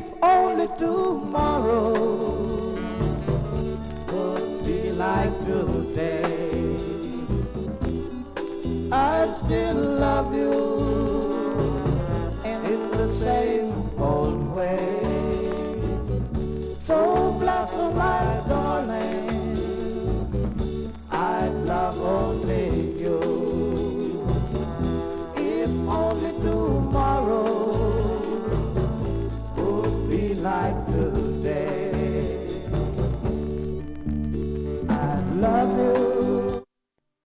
if only tomorrow would be like today. I still love you.